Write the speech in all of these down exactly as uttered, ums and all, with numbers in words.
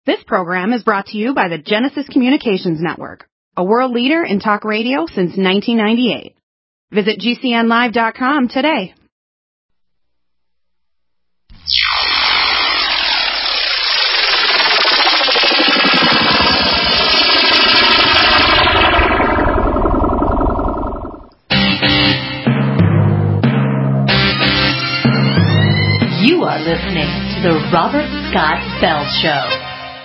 This program is brought to you by the Genesis Communications Network, a world leader in talk radio since nineteen ninety-eight. Visit G C N live dot com today. You are listening to the Robert Scott Bell Show.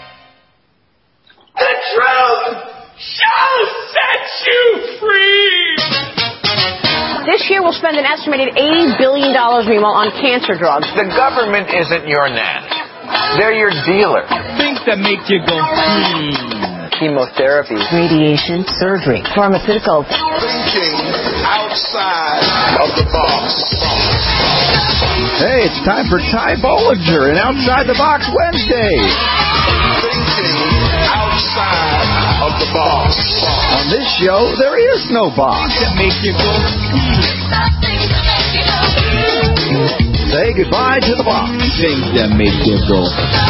The truth shall set you free! This year we'll spend an estimated eighty billion dollars, meanwhile, on cancer drugs. The government isn't your nanny. They're your dealer. Things that make you go, hmm. Chemotherapy. Radiation, surgery, pharmaceuticals. Thinking outside of the box. Hey, it's time for Ty Bollinger and Outside the Box Wednesday. Thinking outside of the box. On this show, there is no box. That make you go, hmm. Say goodbye to the box. Things that make you go,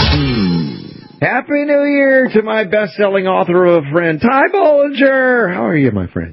hmm. Happy New Year to my best-selling author of a friend, Ty Bollinger. How are you, my friend?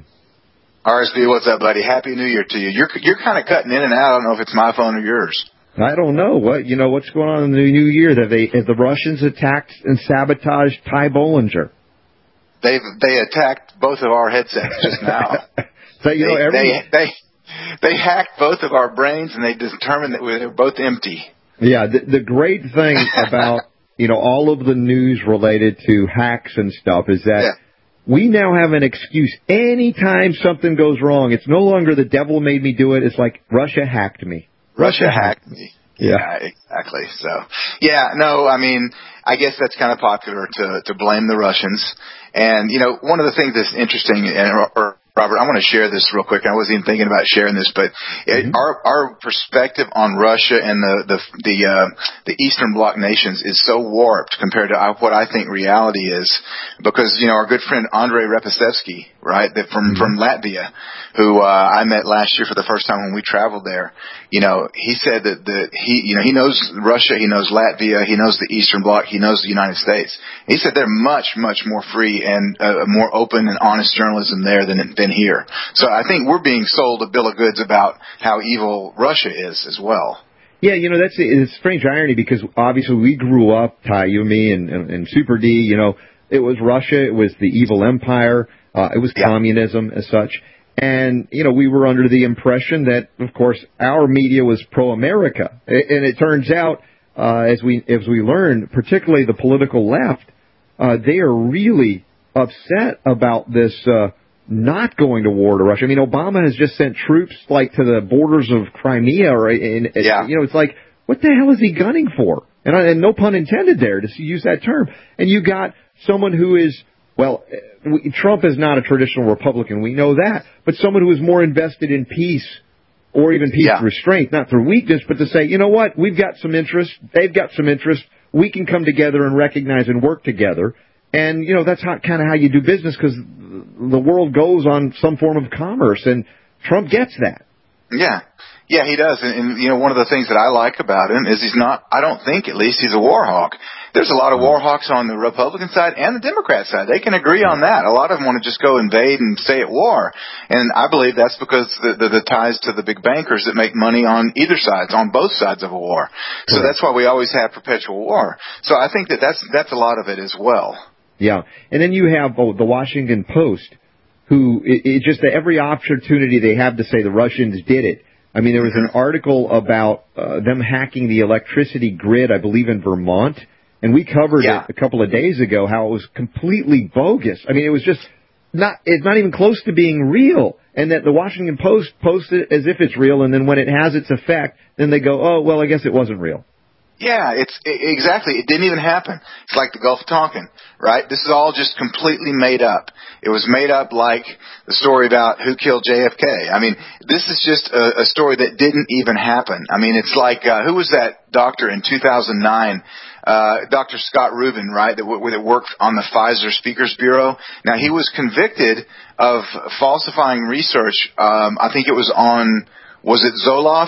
R S V, what's up, buddy? Happy New Year to you. You're you're kind of cutting in and out. I don't know if it's my phone or yours. I don't know. What you know? What's going on in the New Year? Have they have the Russians attacked and sabotaged Ty Bollinger? They've they attacked both of our headsets just now. So you they, know every they they they hacked both of our brains and they determined that we were both empty. Yeah, the, the great thing about you know all of the news related to hacks and stuff is that. Yeah. We now have an excuse. Anytime something goes wrong, it's no longer the devil made me do it. It's like Russia hacked me. Russia hacked me. Yeah, yeah exactly. So, yeah, no, I mean, I guess that's kind of popular to to blame the Russians. And, you know, one of the things that's interesting, and or, Robert, I want to share this real quick. I wasn't even thinking about sharing this, but it, mm-hmm. our our perspective on Russia and the the the, uh, the Eastern Bloc nations is so warped compared to what I think reality is, because you know our good friend Andrei Repasevsky, right, that from mm-hmm. from Latvia, who uh, I met last year for the first time when we traveled there. You know, he said that the he you know he knows Russia, he knows Latvia, he knows the Eastern Bloc, he knows the United States. He said they're much much more free and uh, more open and honest journalism there than than here. So I think we're being sold a bill of goods about how evil Russia is as well. Yeah, you know, that's it's a strange irony because obviously we grew up, Ty, you, me, and, and, and Super D, you know, it was Russia, it was the evil empire, uh, it was yeah. communism as such. And, you know, we were under the impression that, of course, our media was pro-America. And it turns out, uh, as we as we learned, particularly the political left, uh, they are really upset about this uh not going to war to Russia. I mean, Obama has just sent troops, like, to the borders of Crimea. Or, and, yeah. You know, it's like, what the hell is he gunning for? And, and no pun intended there to use that term. And you got someone who is, well, we, Trump is not a traditional Republican. We know that. But someone who is more invested in peace or even peace yeah. through strength, not through weakness, but to say, you know what, we've got some interest. They've got some interest. We can come together and recognize and work together. And, you know, that's how, kind of how you do business because the world goes on some form of commerce, and Trump gets that. Yeah. Yeah, he does. And, and, you know, one of the things that I like about him is he's not, I don't think at least he's a war hawk. There's a lot of war hawks on the Republican side and the Democrat side. They can agree on that. A lot of them want to just go invade and stay at war. And I believe that's because the, the, the ties to the big bankers that make money on either sides, on both sides of a war. So that's why we always have perpetual war. So I think that that's, that's a lot of it as well. Yeah, and then you have oh, the Washington Post, who it, it just every opportunity they have to say the Russians did it. I mean, there was an article about uh, them hacking the electricity grid, I believe, in Vermont, and we covered yeah. it a couple of days ago. How it was completely bogus. I mean, it was just not it's not even close to being real. And that the Washington Post posts it as if it's real, and then when it has its effect, then they go, oh, well, I guess it wasn't real. Yeah, it's it, exactly. It didn't even happen. It's like the Gulf of Tonkin, right? This is all just completely made up. It was made up like the story about who killed J F K. I mean, this is just a, a story that didn't even happen. I mean, it's like, uh, who was that doctor in two thousand nine? Uh, Doctor Scott Rubin, right, that, w- that worked on the Pfizer Speakers Bureau. Now, he was convicted of falsifying research. Um, I think it was on, was it Zoloft?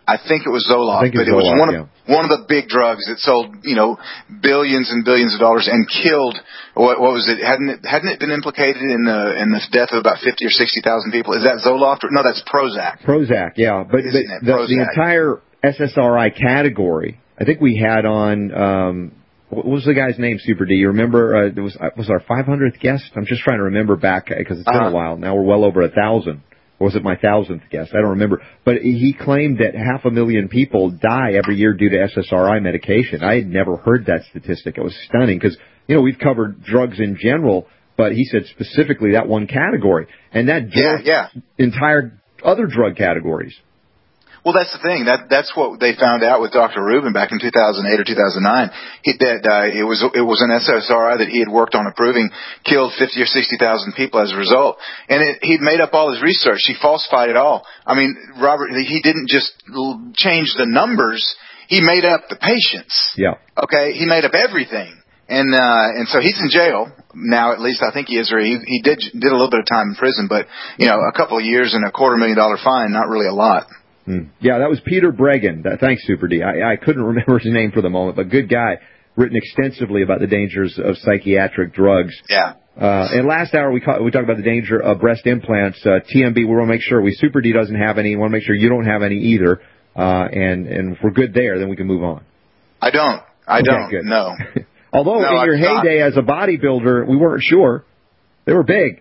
I think it was Zoloft, I think but it was, was Zoloft, one of yeah. one of the big drugs that sold, you know, billions and billions of dollars and killed. What, what was it? Hadn't it hadn't it been implicated in the in the death of about fifty or sixty thousand people? Is that Zoloft? Or, no, that's Prozac. Prozac, yeah. But, but the, the entire S S R I category, I think we had on. Um, what was the guy's name? Super D. You remember? Uh, it was was our five hundredth guest. I'm just trying to remember back because it's been uh-huh. a while. Now we're well over a thousand. Or was it my thousandth guest? I don't remember. But he claimed that half a million people die every year due to S S R I medication. I had never heard that statistic. It was stunning because, you know, we've covered drugs in general, but he said specifically that one category. And that yeah, yeah. entire other drug categories. Well, that's the thing. That that's what they found out with Doctor Rubin back in two thousand eight or two thousand nine. He, that uh, it was it was an S S R I that he had worked on approving, killed fifty or sixty thousand people as a result. And it, he'd made up all his research. He falsified it all. I mean, Robert, he didn't just change the numbers. He made up the patients. Yeah. Okay. He made up everything. And uh, and so he's in jail now. At least I think he is. Or he he did did a little bit of time in prison, but you know, a couple of years and a quarter million dollar fine, not really a lot. Hmm. Yeah, that was Peter Bregan. That, thanks, Super D. I, I couldn't remember his name for the moment, but good guy. Written extensively about the dangers of psychiatric drugs. Yeah. Uh, and last hour we, ca- we talked about the danger of breast implants. Uh, T M B, we want to make sure we Super D doesn't have any. We want to make sure you don't have any either. Uh, and and if we're good there, then we can move on. I don't. I okay, don't. Good. No. Although no, in your I'm heyday not. as a bodybuilder, we weren't sure. They were big.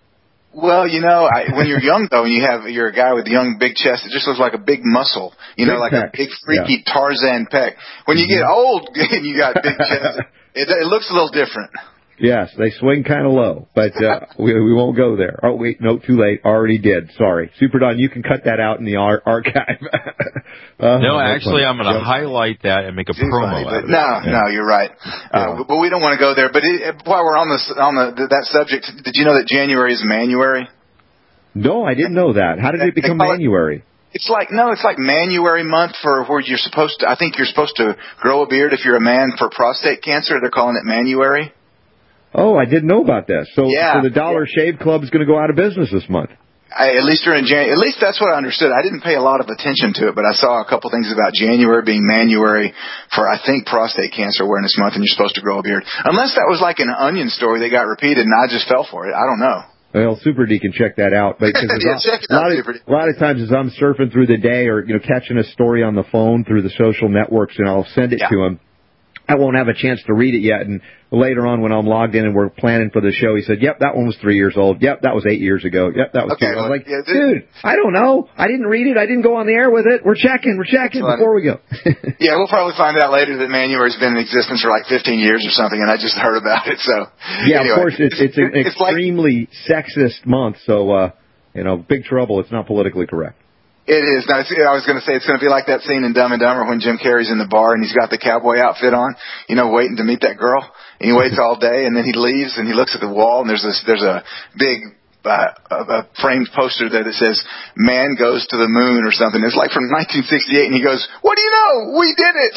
Well, you know, I, when you're young though, and you have you're a guy with a young big chest, it just looks like a big muscle. You know, big like pecs. a big freaky yeah. Tarzan pec. When you get old and you got big chest, it, it looks a little different. Yes, they swing kind of low, but uh, we, we won't go there. Oh, wait, no, too late. Already did. Sorry. Super Don, you can cut that out in the ar- archive. uh, no, actually, I'm going to highlight that and make a Too promo funny, out of it. No, yeah. no, you're right. Uh, Yeah. But we don't want to go there. But it, while we're on, this, on the, that subject, did you know that January is Manuary? No, I didn't know that. How did it become Manuary? It's like, no, it's like Manuary month for where you're supposed to, I think you're supposed to grow a beard if you're a man for prostate cancer. They're calling it Manuary. Oh, I didn't know about this. So, yeah, so the Dollar yeah. Shave Club is going to go out of business this month. I, at least during January. At least that's what I understood. I didn't pay a lot of attention to it, but I saw a couple things about January being Manuary for, I think, prostate cancer awareness month, and you're supposed to grow a beard. Unless that was like an Onion story that got repeated, and I just fell for it. I don't know. Well, Super D can check that out. But yeah, check it a, lot out, of, Super D. a lot of times as I'm surfing through the day or, you know, catching a story on the phone through the social networks, and I'll send it yeah. to him, I won't have a chance to read it yet. And later on when I'm logged in and we're planning for the show, he said, yep, that one was three years old. Yep, that was eight years ago. Yep, that was okay, two. I was well, like, yeah, this, dude, I don't know. I didn't read it. I didn't go on the air with it. We're checking. We're checking before we go. yeah, we'll probably find out later that Manuary's been in existence for like fifteen years or something, and I just heard about it. So yeah, anyway, of course, it's, it's, an it's extremely like, sexist month. So, uh, you know, big trouble. It's not politically correct. It is. Now, I was going to say it's going to be like that scene in Dumb and Dumber when Jim Carrey's in the bar and he's got the cowboy outfit on, you know, waiting to meet that girl. And he waits all day, and then he leaves, and he looks at the wall, and there's this, there's a big uh, a framed poster there that says "Man Goes to the Moon" or something. It's like from nineteen sixty-eight, and he goes, "What do you know? We did it."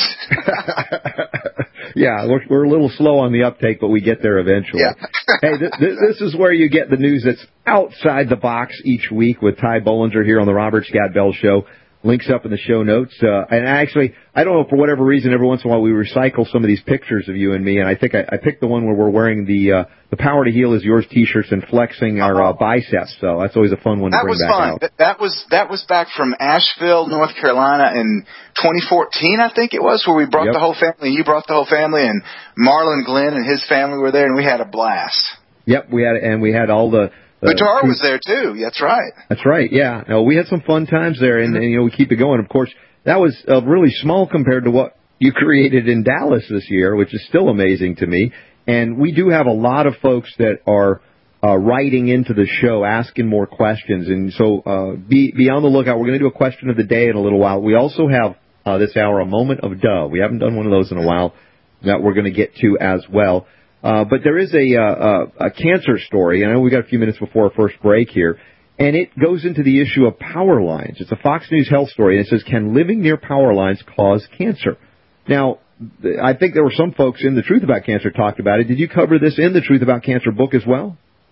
Yeah, we're, we're a little slow on the uptake, but we get there eventually. Yeah. Hey, th- th- this is where you get the news that's outside the box each week with Ty Bollinger here on the Robert Scott Bell Show. Links up in the show notes. Uh, and actually, I don't know, for whatever reason, every once in a while we recycle some of these pictures of you and me, and I think I, I picked the one where we're wearing the uh, the Power to Heal is Yours t-shirts and flexing our uh, biceps, so that's always a fun one to that bring was back fun. out. That, that was that was back from Asheville, North Carolina in twenty fourteen, I think it was, where we brought Yep. the whole family. You brought the whole family, and Marlon Glenn and his family were there, and we had a blast. Yep, we had and we had all the... Uh, Guitar was there, too. That's right. That's right, yeah. No, we had some fun times there, and, and you know, we keep it going. Of course, that was uh, really small compared to what you created in Dallas this year, which is still amazing to me. And we do have a lot of folks that are uh, writing into the show, asking more questions. And so uh, be, be on the lookout. We're going to do a question of the day in a little while. We also have uh, this hour a moment of duh. We haven't done one of those in a while that we're going to get to as well. Uh, but there is a, uh, a cancer story, and I know we got a few minutes before our first break here, and it goes into the issue of power lines. It's a Fox News Health story, and it says, can living near power lines cause cancer? Now, I think there were some folks in The Truth About Cancer talked about it. Did you cover this in the Truth About Cancer book as well?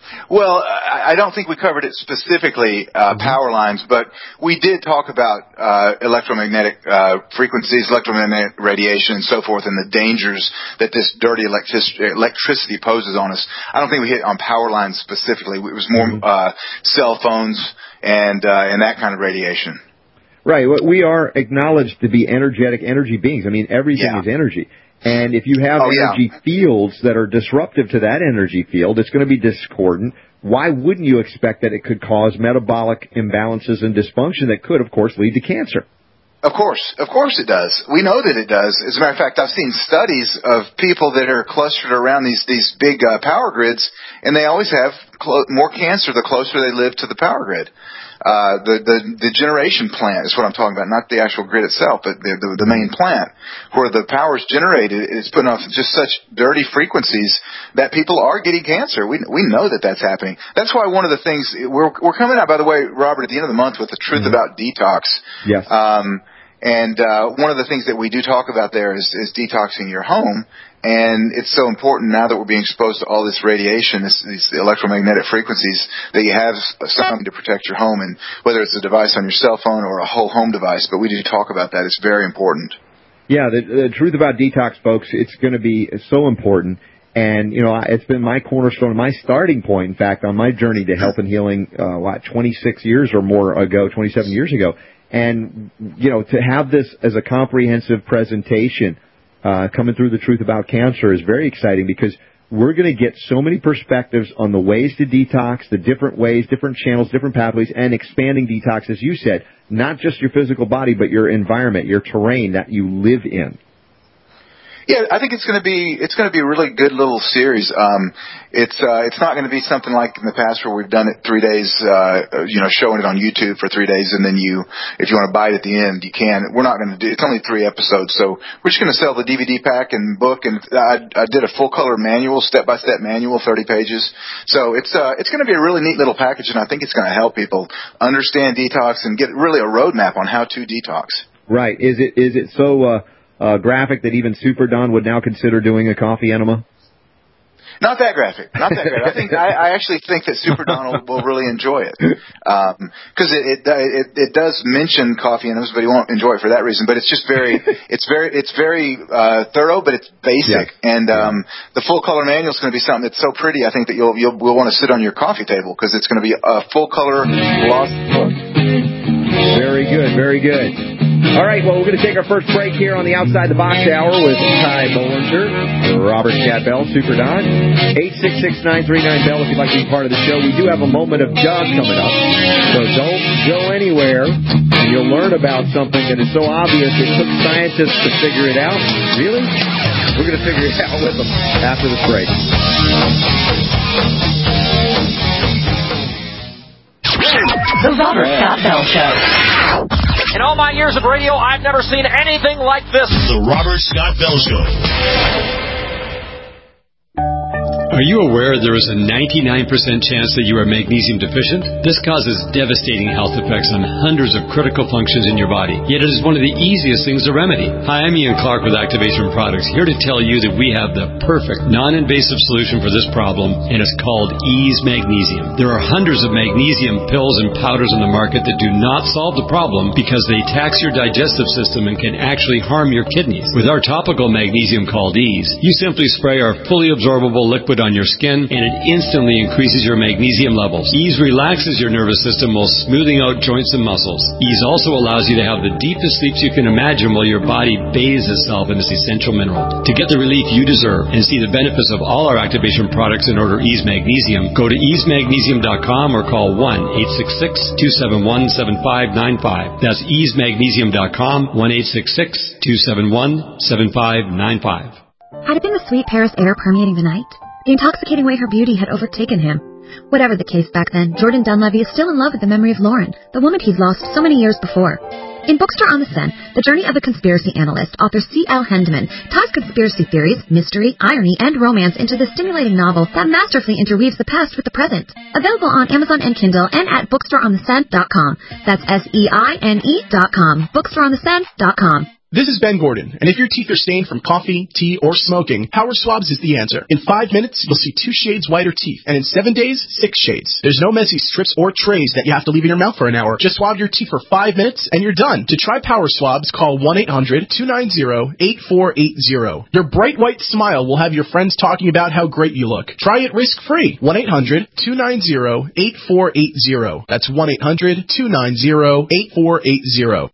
Well, I don't think we covered it specifically, uh, power lines, but we did talk about uh, electromagnetic uh, frequencies, electromagnetic radiation, and so forth, and the dangers that this dirty electric- electricity poses on us. I don't think we hit on power lines specifically. It was more mm-hmm. uh, cell phones and uh, and that kind of radiation. Right. We are acknowledged to be energetic energy beings. I mean, everything yeah. is energy. And if you have oh, energy yeah. fields that are disruptive to that energy field, it's going to be discordant. Why wouldn't you expect that it could cause metabolic imbalances and dysfunction that could, of course, lead to cancer? Of course. Of course it does. We know that it does. As a matter of fact, I've seen studies of people that are clustered around these, these big uh, power grids, and they always have clo- more cancer the closer they live to the power grid. Uh, the, the, the generation plant is what I'm talking about, not the actual grid itself, but the, the, the main plant where the power is generated is putting off just such dirty frequencies that people are getting cancer. We, we know that that's happening. That's why one of the things, we're, we're coming out, by the way, Robert, at the end of the month with the truth mm-hmm. about detox. Yes. Um, and, uh, one of the things that we do talk about there is, is detoxing your home. And it's so important now that we're being exposed to all this radiation, this, these electromagnetic frequencies, that you have something to protect your home, and whether it's a device on your cell phone or a whole home device. But we do talk about that. It's very important. Yeah, the, the truth about detox, folks, it's going to be so important. And, you know, it's been my cornerstone, my starting point, in fact, on my journey to health and healing, uh, what, twenty-six years or more ago, twenty-seven years ago. And, you know, to have this as a comprehensive presentation Uh, coming through the truth about cancer is very exciting, because we're going to get so many perspectives on the ways to detox, the different ways, different channels, different pathways, and expanding detox, as you said, not just your physical body, but your environment, your terrain that you live in. Yeah, I think it's going to be it's going to be a really good little series. Um, it's uh, it's not going to be something like in the past where we've done it three days, uh, you know, showing it on YouTube for three days, and then you, if you want to buy it at the end, you can. We're not going to do. It's only three episodes, so we're just going to sell the D V D pack and book. And I, I did a full color manual, step by step manual, thirty pages. So it's uh, it's going to be a really neat little package, and I think it's going to help people understand detox and get really a roadmap on how to detox. Right? Is it is it so? Uh Uh, graphic that even Super Don would now consider doing a coffee enema? Not that graphic. Not that graphic. I think I, I actually think that Super Don will, will really enjoy it, because um, it, it it it does mention coffee enemas, but he won't enjoy it for that reason. But it's just very it's very it's very uh, thorough, but it's basic. Yes. And um, the full color manual is going to be something that's so pretty. I think that you'll you'll will want to sit on your coffee table, because it's going to be a full color glossy book. Very good. Very good. All right, well, we're going to take our first break here on the Outside the Box Hour with Ty Bollinger, Robert Scott Bell, Super Don. eight six six, nine three nine, Bell if you'd like to be part of the show. We do have a moment of Doug coming up, so don't go anywhere, and you'll learn about something that is so obvious it took scientists to figure it out. Really? We're going to figure it out with them after this break. The Robert Scott Bell Show. In all my years of radio, I've never seen anything like this. The Robert Scott Bell Show. Are you aware there is a ninety-nine percent chance that you are magnesium deficient? This causes devastating health effects on hundreds of critical functions in your body, yet it is one of the easiest things to remedy. Hi, I'm Ian Clark with Activation Products, here to tell you that we have the perfect non-invasive solution for this problem, and it's called Ease Magnesium. There are hundreds of magnesium pills and powders on the market that do not solve the problem because they tax your digestive system and can actually harm your kidneys. With our topical magnesium called Ease, you simply spray our fully absorbable liquid on your skin, and it instantly increases your magnesium levels. Ease relaxes your nervous system while smoothing out joints and muscles. Ease also allows you to have the deepest sleeps you can imagine while your body bathes itself in this essential mineral. To get the relief you deserve and see the benefits of all our Activation products and order Ease Magnesium, go to ease magnesium dot com or call one eight six six, two seven one, seven five nine five. That's ease magnesium dot com, one eight six six, two seven one, seven five nine five. Had it been the sweet Paris air permeating the night? The intoxicating way her beauty had overtaken him. Whatever the case back then, Jordan Dunlevy is still in love with the memory of Lauren, the woman he'd lost so many years before. In Bookstore on the Sen, the journey of a conspiracy analyst, author C L Hendeman ties conspiracy theories, mystery, irony, and romance into the stimulating novel that masterfully interweaves the past with the present. Available on Amazon and Kindle and at bookstore on the sen dot com. That's S E I N E dot com. bookstore on the sen dot com. This is Ben Gordon, and if your teeth are stained from coffee, tea, or smoking, Power Swabs is the answer. In five minutes, you'll see two shades whiter teeth, and in seven days, six shades. There's no messy strips or trays that you have to leave in your mouth for an hour. Just swab your teeth for five minutes, and you're done. To try Power Swabs, call one eight hundred two nine zero eight four eight zero. Your bright white smile will have your friends talking about how great you look. Try it risk-free. one eight hundred two nine zero eight four eight zero. That's one eight hundred two nine zero eight four eight zero.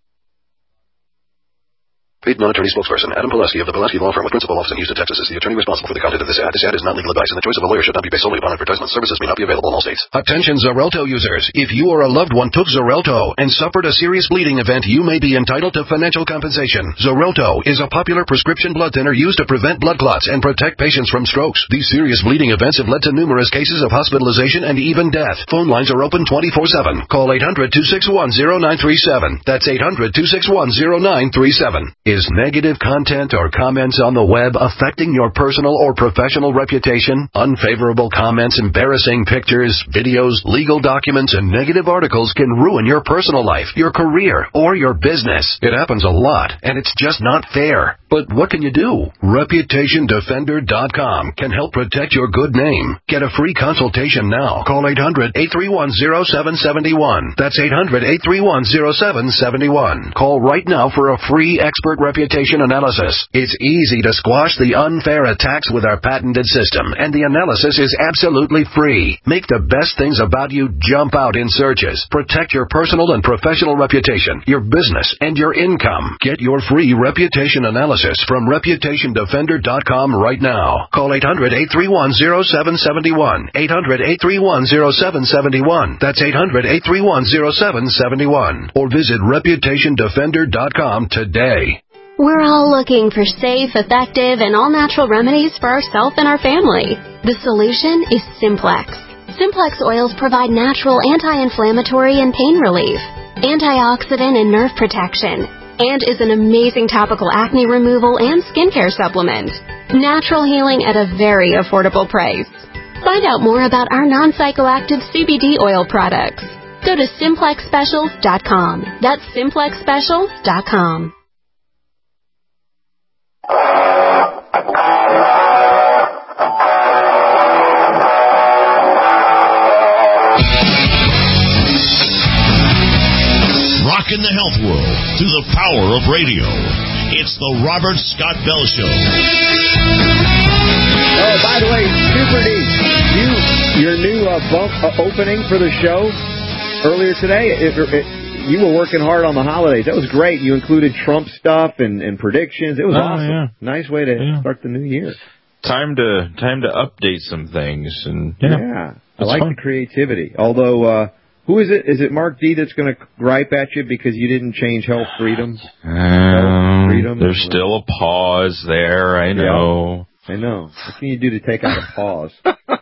Paid non-attorney spokesperson Adam Pulaski of the Pulaski Law Firm with principal office in Houston, Texas, is the attorney responsible for the content of this ad. This ad is not legal advice, and the choice of a lawyer should not be based solely upon advertisement. Services may not be available in all states. Attention Xarelto users. If you or a loved one took Xarelto and suffered a serious bleeding event, you may be entitled to financial compensation. Xarelto is a popular prescription blood thinner used to prevent blood clots and protect patients from strokes. These serious bleeding events have led to numerous cases of hospitalization and even death. Phone lines are open twenty-four seven. Call eight hundred two six one zero nine three seven. That's eight hundred two six one zero nine three seven. Is negative content or comments on the web affecting your personal or professional reputation? Unfavorable comments, embarrassing pictures, videos, legal documents, and negative articles can ruin your personal life, your career, or your business. It happens a lot, and it's just not fair. But what can you do? Reputation Defender dot com can help protect your good name. Get a free consultation now. Call eight hundred eight three one zero seven seven one. That's eight hundred eight three one zero seven seven one. Call right now for a free expert reputation analysis. It's easy to squash the unfair attacks with our patented system, and the analysis is absolutely free. Make the best things about you jump out in searches. Protect your personal and professional reputation, your business, and your income. Get your free reputation analysis from Reputation Defender dot com right now. Call eight hundred eight three one zero seven seven one. eight hundred eight three one zero seven seven one. That's eight hundred eight three one zero seven seven one. Or visit Reputation Defender dot com today. We're all looking for safe, effective, and all-natural remedies for ourselves and our family. The solution is Simplex. Simplex oils provide natural anti-inflammatory and pain relief, antioxidant and nerve protection, and is an amazing topical acne removal and skincare supplement. Natural healing at a very affordable price. Find out more about our non-psychoactive C B D oil products. Go to Simplex Specials dot com. That's Simplex Specials dot com. Rockin' the health world through the power of radio. It's the Robert Scott Bell Show. Oh, by the way, Super D, you your new uh, bump uh, opening for the show earlier today. It, it, you were working hard on the holidays. That was great. You included Trump stuff and, and predictions. It was oh, awesome. Yeah. Nice way to yeah. start the new year. Time to time to update some things, and yeah, yeah. I like fun. the creativity. Although, uh, who is it? Is it Mark D that's going to gripe at you because you didn't change health freedom? Um, health freedom. There's still a pause there. I know. Yeah, I know. What can you do to take out a pause?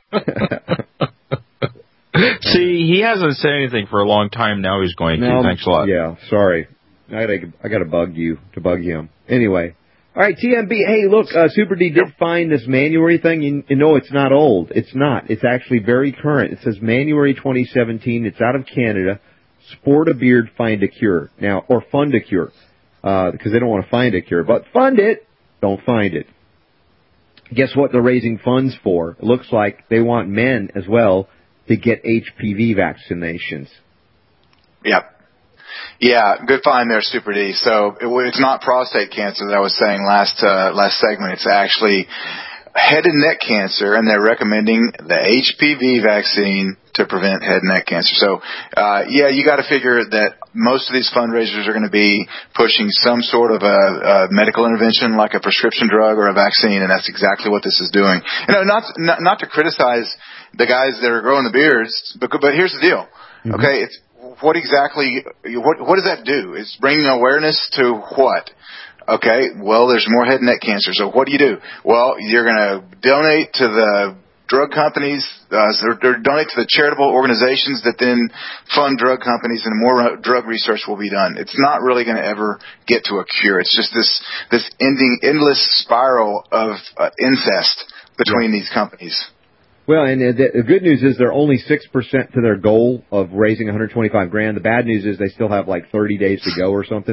See, he hasn't said anything for a long time. Now he's going no, to. Thanks a lot. Yeah, sorry. I got I got to bug you to bug him. Anyway, all right, T M B. Hey, look, uh, Super D did find this Manuary thing. You, you know, it's not old. It's not. It's actually very current. It says Manuary twenty seventeen. It's out of Canada. Sport a beard, find a cure. Now, or fund a cure, uh, because they don't want to find a cure, but fund it. Don't find it. Guess what they're raising funds for? It looks like they want men as well to get H P V vaccinations. Yep. Yeah, good find there, Super D. So it, it's not prostate cancer that I was saying last uh, last segment. It's actually head and neck cancer, and they're recommending the H P V vaccine to prevent head and neck cancer. So, uh, yeah, you got to figure that most of these fundraisers are going to be pushing some sort of a, a medical intervention, like a prescription drug or a vaccine, and that's exactly what this is doing. You know, not not, not to criticize the guys that are growing the beards, but but here's the deal. Mm-hmm. Okay, it's what exactly what what does that do? It's bringing awareness to what? Okay, well, there's more head and neck cancer. So what do you do? Well, you're going to donate to the drug companies, uh, or donate to the charitable organizations that then fund drug companies, and more drug research will be done. It's not really going to ever get to a cure. It's just this this ending endless spiral of uh, incest between yeah. these companies. Well, and the, the good news is they're only six percent to their goal of raising one hundred twenty-five grand. The bad news is they still have like thirty days to go or something.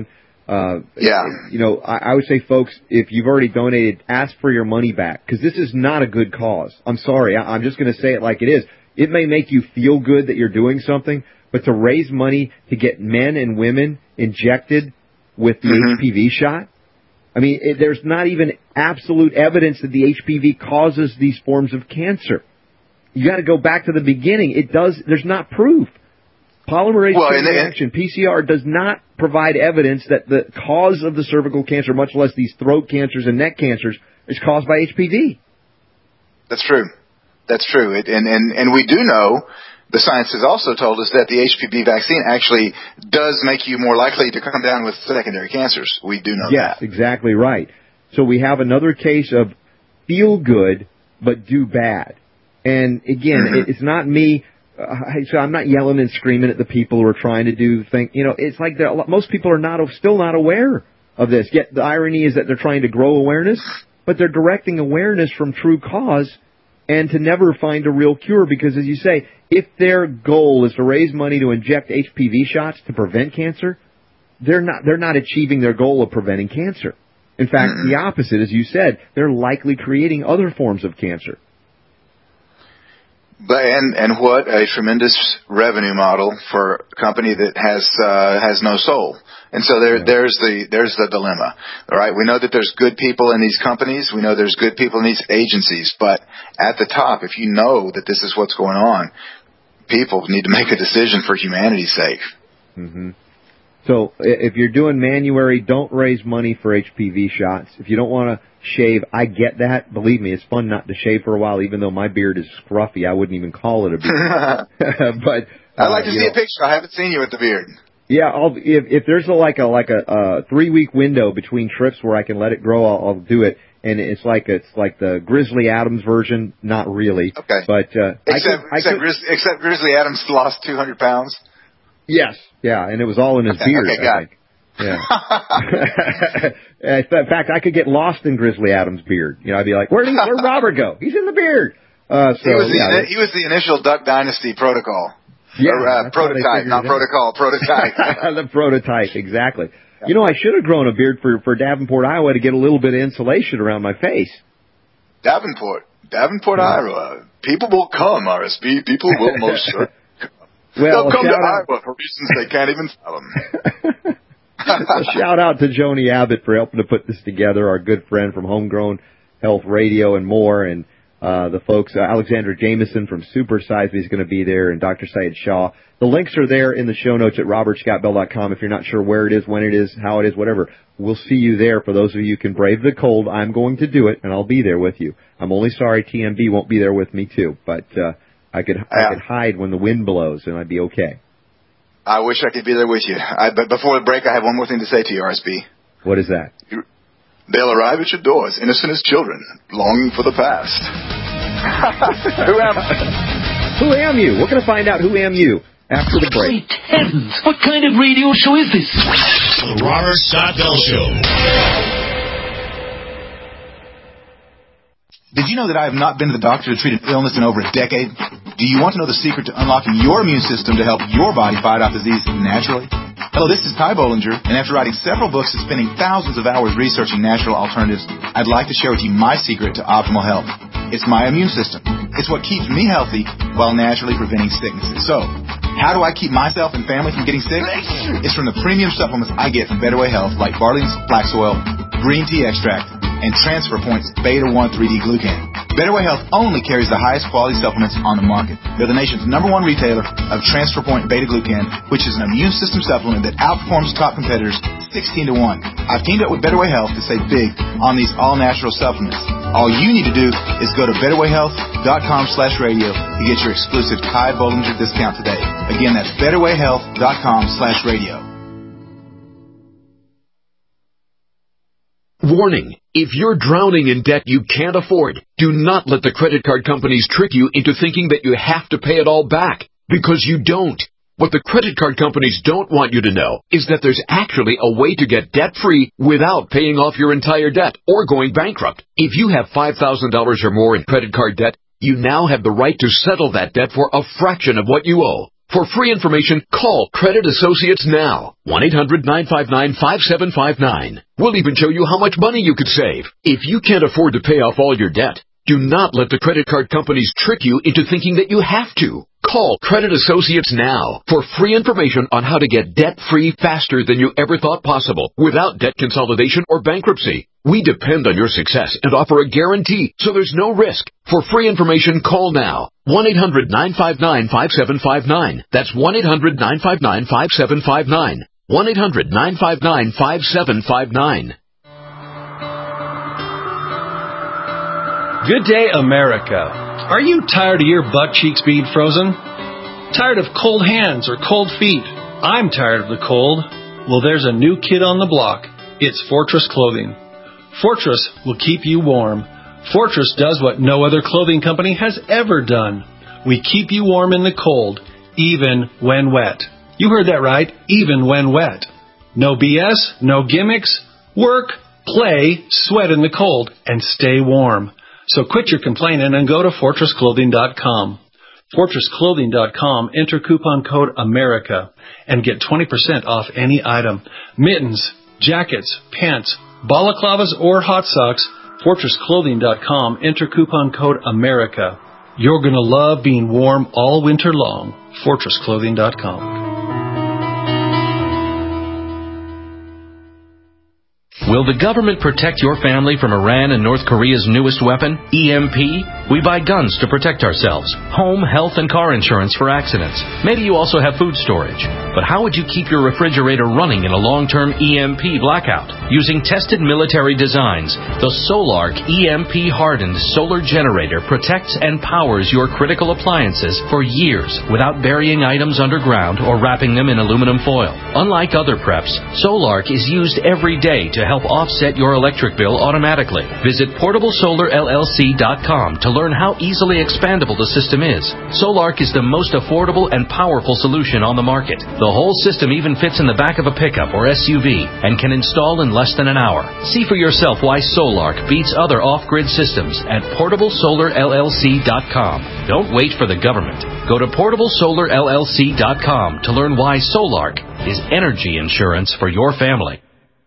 Uh, yeah. You know, I, I would say, folks, if you've already donated, ask for your money back, because this is not a good cause. I'm sorry. I, I'm just going to say it like it is. It may make you feel good that you're doing something, but to raise money to get men and women injected with the mm-hmm. H P V shot, I mean, it, there's not even absolute evidence that the H P V causes these forms of cancer. You got to go back to the beginning. It does. There's not proof. Polymerase well, chain reaction, P C R, does not provide evidence that the cause of the cervical cancer, much less these throat cancers and neck cancers, is caused by H P V. That's true. That's true. It, and, and, and we do know, the science has also told us that the H P V vaccine actually does make you more likely to come down with secondary cancers. We do know yes, that. Yes, exactly right. So we have another case of feel good but do bad. And again, mm-hmm. it's not me. Uh, so I'm not yelling and screaming at the people who are trying to do things. You know, it's like most people are not still not aware of this. Yet the irony is that they're trying to grow awareness, but they're directing awareness from true cause and to never find a real cure. Because, as you say, if their goal is to raise money to inject H P V shots to prevent cancer, they're not they're not achieving their goal of preventing cancer. In fact, mm-hmm. the opposite, as you said, they're likely creating other forms of cancer. But and and what a tremendous revenue model for a company that has uh, has no soul. And so there yeah. there's the there's the dilemma. All right, we know that there's good people in these companies. We know there's good people in these agencies. But at the top, if you know that this is what's going on, people need to make a decision for humanity's sake. Mm-hmm. So if you're doing Manuary, don't raise money for H P V shots. If you don't want to shave, I get that. Believe me, it's fun not to shave for a while, even though my beard is scruffy. I wouldn't even call it a beard. But uh, I'd like to see know, a picture. I haven't seen you with the beard. Yeah, I'll, if, if there's a, like a like a uh, three week window between trips where I can let it grow, I'll, I'll do it. And it's like it's like the Grizzly Adams version, not really. Okay. But uh, except I could, I except, could, Grizz, except Grizzly Adams lost two hundred pounds. Yes. Yeah, and it was all in his okay, beard. Okay, I got think. Yeah. In fact, I could get lost in Grizzly Adams' beard. You know, I'd be like, "Where'd, he, where'd Robert go? He's in the beard." Uh, so, he was the yeah, he was the initial Duck Dynasty protocol. Yeah, or, uh, prototype, not protocol, prototype. The prototype, exactly. Yeah. You know, I should have grown a beard for for Davenport, Iowa, to get a little bit of insulation around my face. Davenport, Davenport, yeah. Iowa. People will come, R S B. People will most certainly come. Well, they'll come to out. Iowa for reasons they can't even fathom. A shout out to Joni Abbott for helping to put this together, our good friend from Homegrown Health Radio and more, and uh, the folks, uh, Alexandra Jameson from Super Size Me is going to be there, and Doctor Syed Shah. The links are there in the show notes at robert scott bell dot com. If you're not sure where it is, when it is, how it is, whatever, we'll see you there. For those of you who can brave the cold, I'm going to do it, and I'll be there with you. I'm only sorry T M B won't be there with me, too, but uh, I could I could hide when the wind blows, and I'd be okay. I wish I could be there with you. I, but before the break, I have one more thing to say to you, R S B. What is that? They'll arrive at your doors, innocent as children, longing for the past. Who am I? Who am you? We're going to find out who am you after the break. Great heavens! What kind of radio show is this? The Robert Scott Bell Show. Did you know that I have not been to the doctor to treat an illness in over a decade? Do you want to know the secret to unlocking your immune system to help your body fight off disease naturally? Hello, this is Ty Bollinger, and after writing several books and spending thousands of hours researching natural alternatives, I'd like to share with you my secret to optimal health. It's my immune system. It's what keeps me healthy while naturally preventing sicknesses. So, how do I keep myself and family from getting sick? It's from the premium supplements I get from Better Way Health, like Barley's Flax Oil, Green Tea Extract, and Transfer Point's Beta one three D Glucan. Better Way Health only carries the highest quality supplements on the market. They're the nation's number one retailer of Transfer Point Beta Glucan, which is an immune system supplement that outperforms top competitors sixteen to one. I've teamed up with Better Way Health to save big on these all-natural supplements. All you need to do is go to betterwayhealth.com slash radio to get your exclusive Ty Bollinger discount today. Again, that's betterwayhealth.com slash radio. Warning. If you're drowning in debt you can't afford, do not let the credit card companies trick you into thinking that you have to pay it all back, because you don't. What the credit card companies don't want you to know is that there's actually a way to get debt-free without paying off your entire debt or going bankrupt. If you have five thousand dollars or more in credit card debt, you now have the right to settle that debt for a fraction of what you owe. For free information, call Credit Associates now. one eight hundred nine five nine five seven five nine. We'll even show you how much money you could save. If you can't afford to pay off all your debt, do not let the credit card companies trick you into thinking that you have to. Call Credit Associates now for free information on how to get debt-free faster than you ever thought possible without debt consolidation or bankruptcy. We depend on your success and offer a guarantee, so there's no risk. For free information, call now. one eight hundred nine five nine five seven five nine. That's one eight hundred nine five nine five seven five nine. one eight hundred nine five nine five seven five nine. Good day, America. Are you tired of your butt cheeks being frozen? Tired of cold hands or cold feet? I'm tired of the cold. Well, there's a new kid on the block. It's Fortress Clothing. Fortress will keep you warm. Fortress does what no other clothing company has ever done. We keep you warm in the cold, even when wet. You heard that right, even when wet. No B S, no gimmicks. Work, play, sweat in the cold, and stay warm. So quit your complaining and go to fortress clothing dot com. fortress clothing dot com, enter coupon code AMERICA and get twenty percent off any item. Mittens, jackets, pants, balaclavas, or hot socks, fortress clothing dot com, enter coupon code AMERICA. You're going to love being warm all winter long. fortress clothing dot com. Will the government protect your family from Iran and North Korea's newest weapon, E M P? We buy guns to protect ourselves, home, health, and car insurance for accidents. Maybe you also have food storage. But how would you keep your refrigerator running in a long-term E M P blackout? Using tested military designs, the Solark E M P-hardened solar generator protects and powers your critical appliances for years without burying items underground or wrapping them in aluminum foil. Unlike other preps, Solark is used every day to help offset your electric bill automatically. Visit portable solar L L C dot com to learn how easily expandable the system is. Solark is the most affordable and powerful solution on the market. The whole system even fits in the back of a pickup or S U V and can install in less than an hour. See for yourself why Solark beats other off-grid systems at portable solar L L C dot com. Don't wait for the government. Go to portable solar L L C dot com to learn why Solark is energy insurance for your family.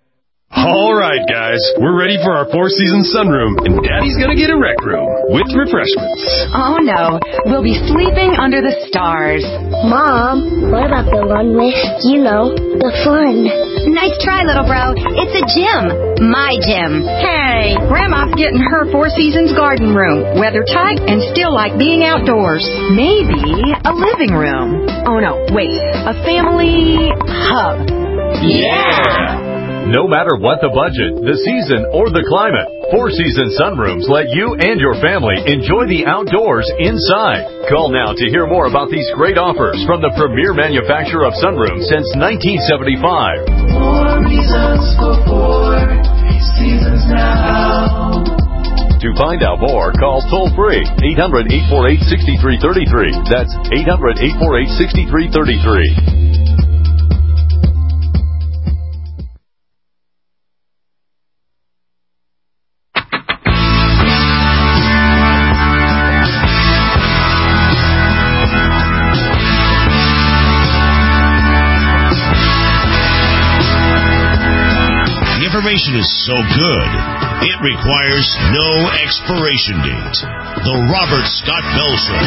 All right, guys, we're ready for our four-season sunroom, and Daddy's gonna get a rec room with refreshments. Oh, no. We'll be sleeping under the stars. Mom, what about the one with, you know, the fun? Nice try, little bro. It's a gym. My gym. Hey, Grandma's getting her Four Seasons garden room. Weather tight and still like being outdoors. Maybe a living room. Oh, no, wait. A family hub. Yeah! No matter what the budget, the season, or the climate, Four Seasons Sunrooms let you and your family enjoy the outdoors inside. Call now to hear more about these great offers from the premier manufacturer of sunrooms since nineteen seventy-five. More reasons for Four Seasons now. To find out more, call toll-free eight hundred, eight four eight, six three three three. That's eight hundred, eight four eight, six three three three. Information is so good, it requires no expiration date. The Robert Scott Bell Show.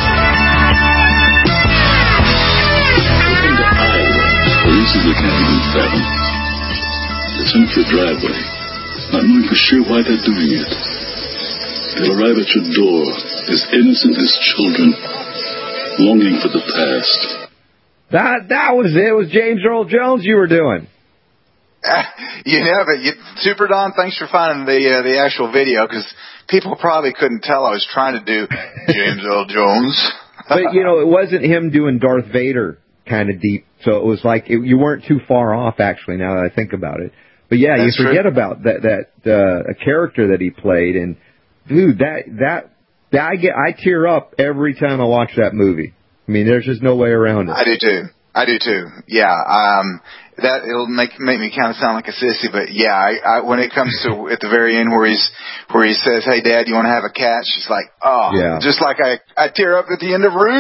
Welcome to Iowa. Police is looking at you in seven. It's in for driveway, not knowing for sure why they're doing it. They'll arrive at your door as innocent as children, longing for the past. That that was it. It was James Earl Jones you were doing. Uh, you know, but you, Super Don, thanks for finding the uh, the actual video, because people probably couldn't tell I was trying to do James Earl Jones. But, you know, it wasn't him doing Darth Vader kind of deep, so it was like it, you weren't too far off, actually, now that I think about it. But, yeah, That's you forget true. about that that uh, a character that he played, and, dude, that, that, that I get I tear up every time I watch that movie. I mean, there's just no way around it. I do, too. I do, too. Yeah, um... That it'll make make me kind of sound like a sissy, but yeah, I, I when it comes to at the very end where he's where he says, "Hey, Dad, you want to have a cat?" She's like, "Oh," yeah. Just like I I tear up at the end of Rudy.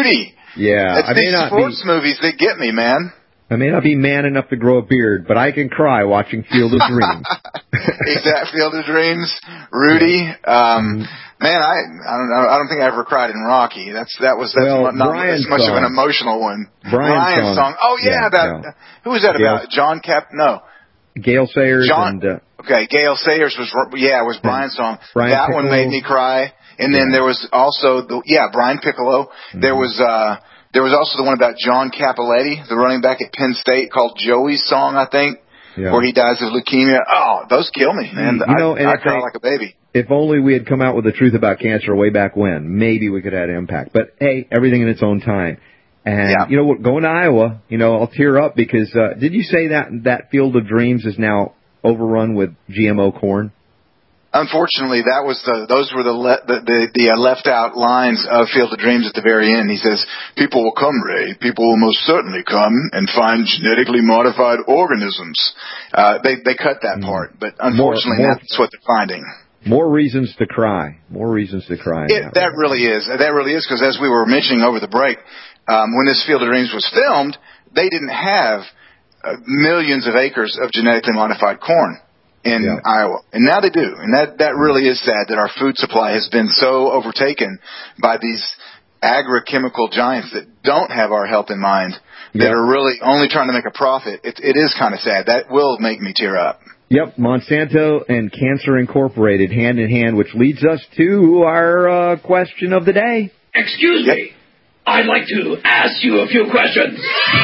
Yeah, it's I may these not sports be, movies that get me, man. I may not be man enough to grow a beard, but I can cry watching Field of Dreams. Exact Field of Dreams, Rudy. Um, man, I I don't know. I don't think I ever cried in Rocky. That's that was that's Well, not Brian's as much song. of an emotional one. Brian's song. song. Oh yeah, Yeah, about yeah. who was that Gail- about? John Cap? No, Gail Sayers John. and uh, Okay, Gail Sayers was yeah was Brian's song. Brian that one Piccolo. made me cry. And then Yeah. there was also the yeah Brian Piccolo. Mm-hmm. There was uh there was also the one about John Capoletti, the running back at Penn State, called Joey's Song, I think, Yeah. where he dies of leukemia. Oh, those kill me, man. You know, I, and I if cry they- like a baby. If only we had come out with the truth about cancer way back when, maybe we could have had an impact. But hey, everything in its own time. And, Yeah. you know what, going to Iowa, you know, I'll tear up because, uh, did you say that that Field of Dreams is now overrun with G M O corn? Unfortunately, that was the those were the le- the the, the uh, left out lines of Field of Dreams at the very end. He says, "People will come, Ray. People will most certainly come and find genetically modified organisms." Uh, they they cut that part, but unfortunately, more- that's what they're finding. More reasons to cry. More reasons to cry. It, that really is. That really is, because as we were mentioning over the break, um, when this Field of Dreams was filmed, they didn't have uh, millions of acres of genetically modified corn in Yeah. Iowa. And now they do. And that, that really is sad that our food supply has been so overtaken by these agrochemical giants that don't have our health in mind, that Yeah. are really only trying to make a profit. It, it is kind of sad. That will make me tear up. Yep, Monsanto and Cancer Incorporated, hand in hand, which leads us to our uh, question of the day. Excuse me. I'd like to ask you a few questions.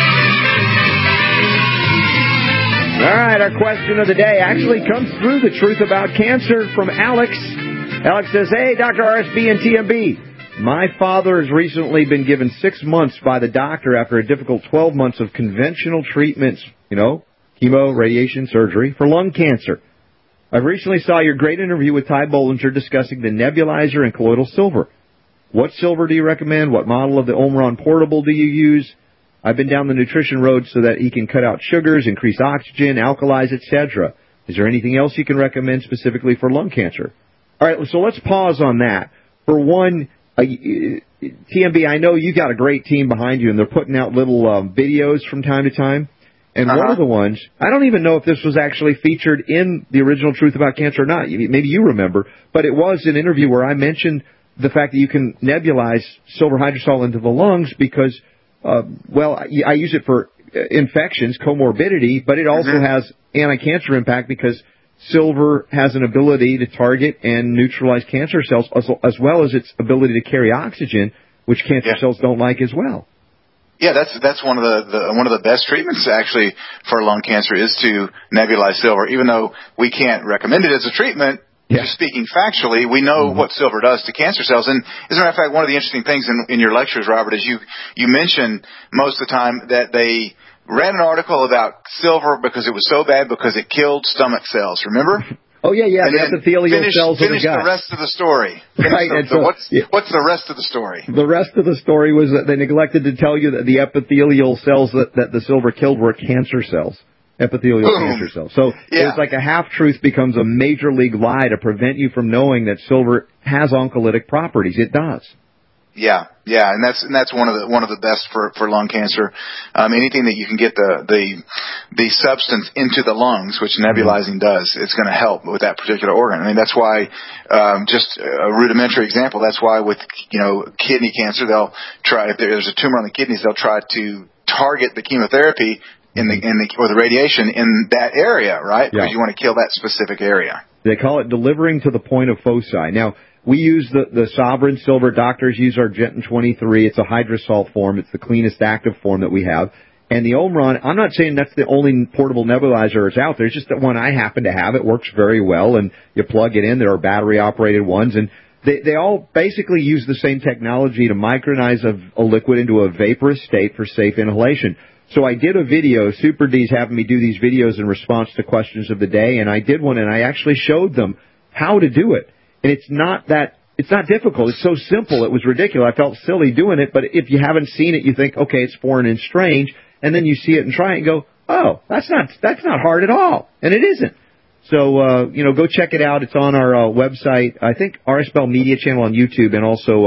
All right, our question of the day actually comes through the truth about cancer from Alex. Alex says, hey, Doctor R S B and T M B. My father has recently been given six months by the doctor after a difficult twelve months of conventional treatments, you know, chemo, radiation, surgery for lung cancer. I recently saw your great interview with Ty Bollinger discussing the nebulizer and colloidal silver. What silver do you recommend? What model of the Omron portable do you use? I've been down the nutrition road so that he can cut out sugars, increase oxygen, alkalize, et cetera. Is there anything else you can recommend specifically for lung cancer? All right, so let's pause on that. For one, uh, T M B, I know you got a great team behind you, and they're putting out little um, videos from time to time. And Uh-huh. one of the ones, I don't even know if this was actually featured in the original Truth About Cancer or not. Maybe you remember, but it was an interview where I mentioned the fact that you can nebulize silver hydrosol into the lungs because, uh, well, I, I use it for infections, comorbidity, but it also Mm-hmm. has anti-cancer impact because silver has an ability to target and neutralize cancer cells as, as well as its ability to carry oxygen, which cancer Yeah. cells don't like as well. Yeah, that's that's one of the, the one of the best treatments actually for lung cancer is to nebulize silver. Even though we can't recommend it as a treatment, Yeah. just speaking factually, we know Mm-hmm. what silver does to cancer cells. And as a matter of fact, one of the interesting things in, in your lectures, Robert, is you you mention most of the time that they ran an article about silver because it was so bad because it killed stomach cells. Remember? Oh, yeah, yeah, And the then epithelial finish, cells of the finish gut. the rest of the story. Finish Right, the- and the- so- what's, yeah. what's the rest of the story? The rest of the story was that they neglected to tell you that the epithelial cells that, that the silver killed were cancer cells, epithelial Boom. cancer cells. So Yeah. it's like a half-truth becomes a major league lie to prevent you from knowing that silver has oncolytic properties. It does. Yeah, yeah, and that's and that's one of the one of the best for, for lung cancer. Um, anything that you can get the the the substance into the lungs, which nebulizing does, it's going to help with that particular organ. I mean, that's why um, just a rudimentary example. That's why with you know kidney cancer, they'll try if there's a tumor on the kidneys, they'll try to target the chemotherapy in the in the or the radiation in that area, right? Because Yeah. you want to kill that specific area. They call it delivering to the point of foci. Now, we use the, the Sovereign Silver. Doctors use our Gentin twenty-three. It's a hydrosol form. It's the cleanest active form that we have. And the Omron, I'm not saying that's the only portable nebulizer that's out there. It's just that one I happen to have. It works very well, and you plug it in. There are battery-operated ones, and they, they all basically use the same technology to micronize a, a liquid into a vaporous state for safe inhalation. So I did a video. Super D's having me do these videos in response to questions of the day, and I did one, and I actually showed them how to do it. And it's not that, it's not difficult. It's so simple. It was ridiculous. I felt silly doing it, but if you haven't seen it, you think, okay, it's foreign and strange, and then you see it and try it and go, oh, that's not, that's not hard at all. And it isn't. So, uh, you know, go check it out. It's on our uh, website. I think R S B L Media Channel on YouTube and also uh,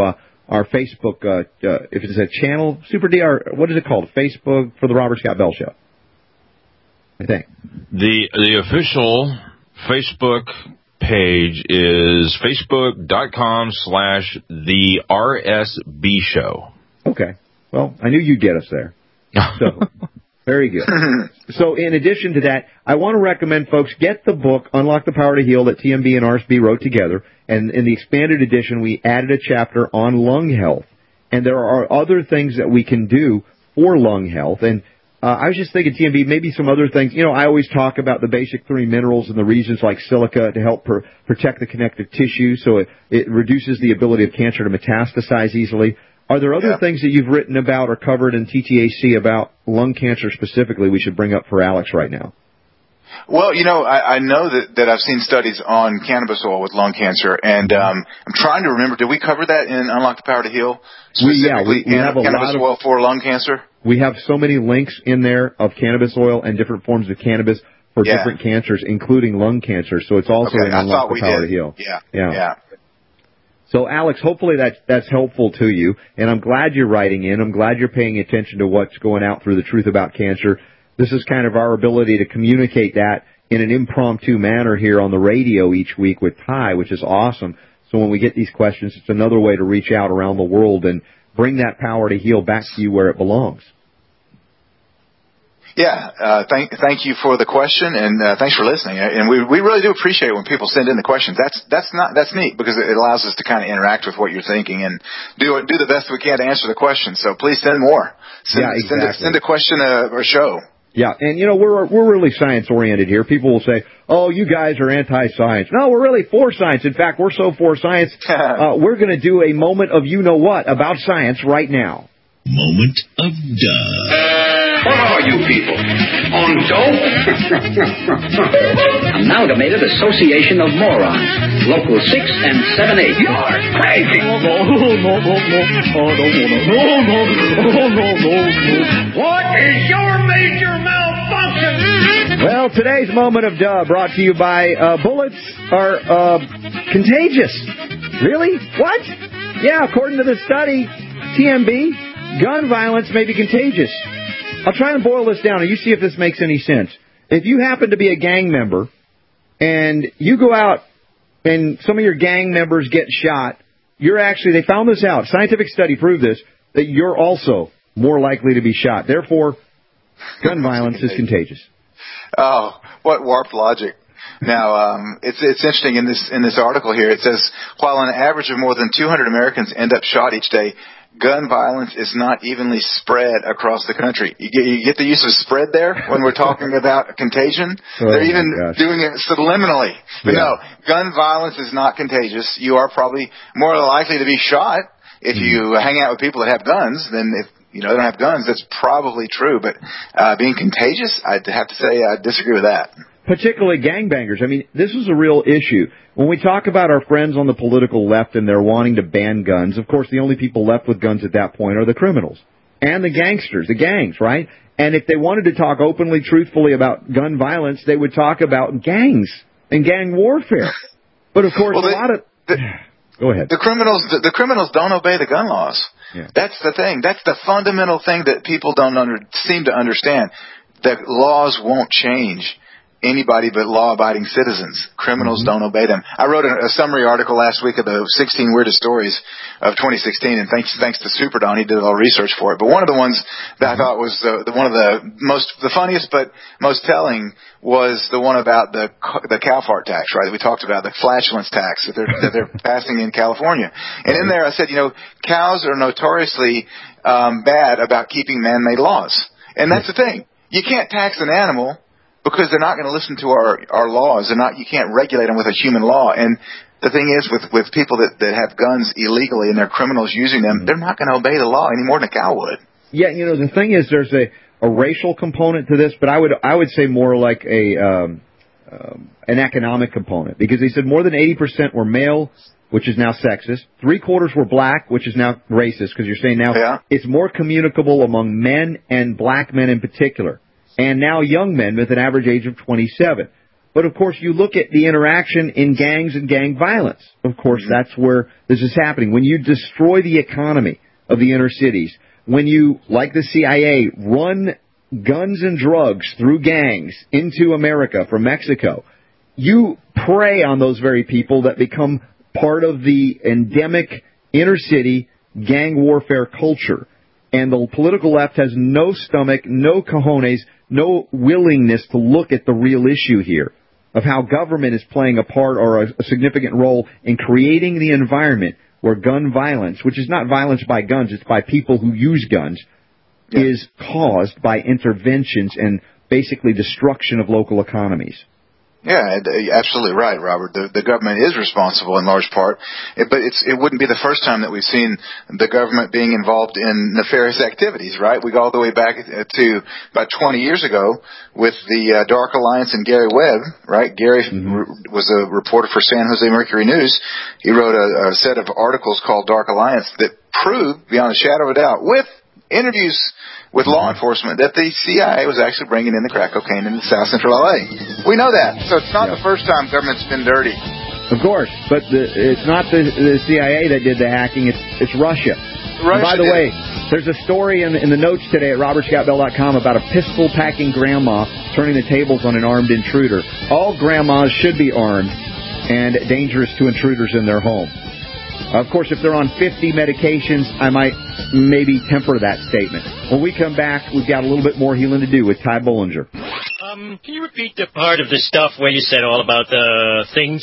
our Facebook, uh, uh, if it's a channel, Super D, or what is it called? Facebook for the Robert Scott Bell Show, I think. The the official Facebook page is facebook.com slash the RSB show. Okay. Well, I knew you'd get us there. So, very good. So, in addition to that, I want to recommend folks get the book, Unlock the Power to Heal, that T M B and R S B wrote together. And in the expanded edition, we added a chapter on lung health. And there are other things that we can do for lung health. And uh, I was just thinking, T M B, maybe some other things. You know, I always talk about the basic three minerals and the reasons like silica to help per- protect the connective tissue, so it, it reduces the ability of cancer to metastasize easily. Are there other yeah. things that you've written about or covered in T T A C about lung cancer specifically we should bring up for Alex right now? Well, you know, I, I know that, that I've seen studies on cannabis oil with lung cancer, and um, I'm trying to remember, did we cover that in Unlock the Power to Heal? Specifically, we, yeah, we, we have a cannabis lot of, oil for lung cancer? We have so many links in there of cannabis oil and different forms of cannabis for yeah. different cancers, including lung cancer, so it's also okay, in I Unlock the Power did. to Heal. Yeah, yeah. yeah. So, Alex, hopefully that, that's helpful to you, and I'm glad you're writing in. I'm glad you're paying attention to what's going out through the Truth About Cancer. This is kind of our ability to communicate that in an impromptu manner here on the radio each week with Ty, which is awesome. So when we get these questions, it's another way to reach out around the world and bring that power to heal back to you where it belongs. Yeah, uh, thank thank you for the question, and uh, thanks for listening. And we we really do appreciate it when people send in the questions. That's that's not that's neat because it allows us to kind of interact with what you're thinking and do do the best we can to answer the question. So please send more. Send, yeah, exactly. Send a, send a question uh, or show. Yeah, and you know we're we're really science oriented here. People will say, "Oh, you guys are anti-science." No, we're really for science. In fact, we're so for science. uh, we're going to do a moment of you know what about science right now. Moment of duh. What are you people? On dope? Amalgamated Association of Morons. Local six and seven eight. You're crazy! No, no, no, no, no. Oh, no, no, no, no, no, no, no. What is your major malfunction? Well, today's moment of duh brought to you by uh, bullets are uh, contagious. Really? What? Yeah, according to the study, T M B, gun violence may be contagious. I'll try and boil this down, and you see if this makes any sense. If you happen to be a gang member, and you go out, and some of your gang members get shot, you're actually, they found this out, scientific study proved this, that you're also more likely to be shot. Therefore, gun violence is contagious. Oh, what warped logic. Now, um, it's it's interesting in this in this article here. It says, while an average of more than two hundred Americans end up shot each day, gun violence is not evenly spread across the country. You get, you get the use of spread there when we're talking about contagion? Oh, They're even gosh. doing it subliminally. But yeah. no, gun violence is not contagious. You are probably more likely to be shot if mm. you hang out with people that have guns than if you know they don't have guns. That's probably true. But uh, being contagious, I'd have to say I disagree with that. Particularly gangbangers. I mean, this is a real issue. When we talk about our friends on the political left and they're wanting to ban guns, of course, the only people left with guns at that point are the criminals and the gangsters, the gangs, right? And if they wanted to talk openly, truthfully about gun violence, they would talk about gangs and gang warfare. But, of course, well, the, a lot of... The, Go ahead. The criminals, the, the criminals don't obey the gun laws. Yeah. That's the thing. That's the fundamental thing that people don't under, seem to understand. The laws won't change anybody but law-abiding citizens. Criminals mm-hmm. don't obey them. I wrote a, a summary article last week of the sixteen weirdest stories of twenty sixteen, and thanks thanks to Super Don, he did a little research for it. But one of the ones that mm-hmm. I thought was uh, the, one of the most, the funniest but most telling was the one about the the cow fart tax, right? That we talked about, the flatulence tax that they're that they're passing in California. And in there, I said, you know, cows are notoriously um, bad about keeping man-made laws, and that's the thing. You can't tax an animal because they're not going to listen to our, our laws. They're not, you can't regulate them with a human law. And the thing is, with, with people that, that have guns illegally and they're criminals using them, they're not going to obey the law any more than a cow would. Yeah, you know, the thing is, there's a, a racial component to this, but I would I would say more like a um, um, an economic component, because they said more than eighty percent were male, which is now sexist. Three quarters were black, which is now racist, because you're saying now yeah. it's more communicable among men and black men in particular. And now young men with an average age of twenty-seven. But, of course, you look at the interaction in gangs and gang violence. Of course, that's where this is happening. When you destroy the economy of the inner cities, when you, like the C I A, run guns and drugs through gangs into America from Mexico, you prey on those very people that become part of the endemic inner city gang warfare culture. And the political left has no stomach, no cojones, no willingness to look at the real issue here of how government is playing a part or a, a significant role in creating the environment where gun violence, which is not violence by guns, it's by people who use guns, yeah. is caused by interventions and basically destruction of local economies. Yeah, absolutely right, Robert. The, the government is responsible in large part, but it's, it wouldn't be the first time that we've seen the government being involved in nefarious activities, right? We go all the way back to about twenty years ago with the uh, Dark Alliance and Gary Webb, right? Gary mm-hmm. r- was a reporter for San Jose Mercury News. He wrote a, a set of articles called Dark Alliance that proved, beyond a shadow of a doubt, with interviews with law enforcement, that the C I A was actually bringing in the crack cocaine into South Central L A. We know that. So it's not yep. the first time government's been dirty. Of course, but the, it's not the, the C I A that did the hacking. It's it's Russia. Russia and by the did. way, there's a story in, in the notes today at robert scott bell dot com about a pistol-packing grandma turning the tables on an armed intruder. All grandmas should be armed and dangerous to intruders in their home. Of course, if they're on fifty medications, I might maybe temper that statement. When we come back, we've got a little bit more healing to do with Ty Bollinger. Um, can you repeat the part of the stuff where you said all about the things?